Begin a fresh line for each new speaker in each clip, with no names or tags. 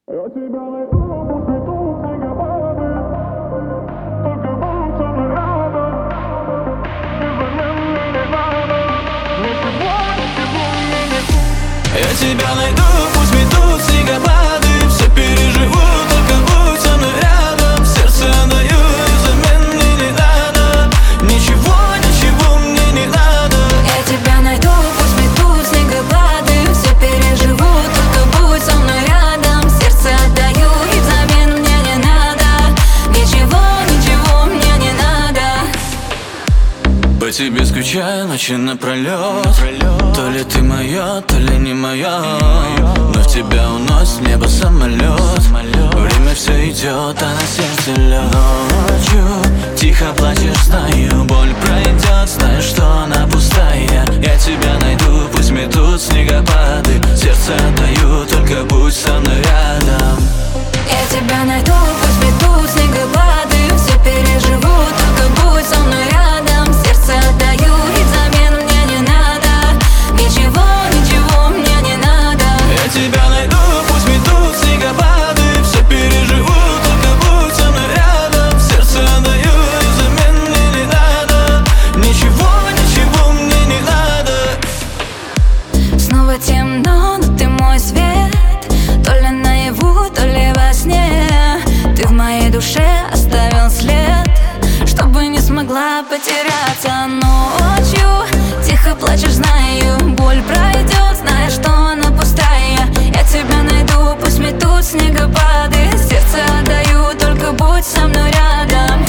Я тебя найду, пусть метут снегопады, только будь со мной рядом. Взамен мне не надо ничего, ничего мне не надо.
Я тебя найду, пусть метут снегопады, все переживу, только будь со мной рядом. Сердце отдаю, взамен мне не надо ничего, ничего мне не надо.
Я тебя найду, пусть метут снегопады, все переживу, только будь со мной рядом. Сердце отдаю, и взамен мне не надо ничего, ничего мне не надо.
По тебе скучаю ночи напролет. То ли ты моя, то ли не моя, но в тебя уносит в небо самолет. Время все идет, а на сердце лед. Ночью тихо плачешь, знаю, боль пройдет, знаешь, что она пустая. Я тебя найду, пусть метут снегопады, сердце отдаю, только будь со мной рядом.
Я тебя найду, пусть метут снегопады, все переживу, только будь со мной рядом. Сердце отдаю, и взамен мне не надо ничего, ничего мне не надо.
Я тебя найду, пусть метут снегопады, все переживу, только будь со мной рядом. Сердце отдаю, и взамен мне не надо ничего, ничего мне не надо.
Снова темно, но ты мой свет, то ли наяву, то ли во сне. Ты в моей душе оставил след, чтобы не смогла потеряться. Ночью тихо плачешь, знаю, боль пройдет, знаешь, что она пустая. Я тебя найду, пусть метут снегопады, сердце отдаю, только будь со мной рядом.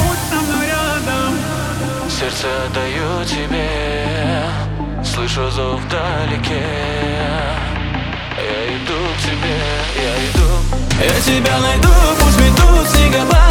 Сердце отдаю тебе, слышу зов вдалеке. Я иду к тебе, я иду. Я тебя найду, пусть метут снегопады.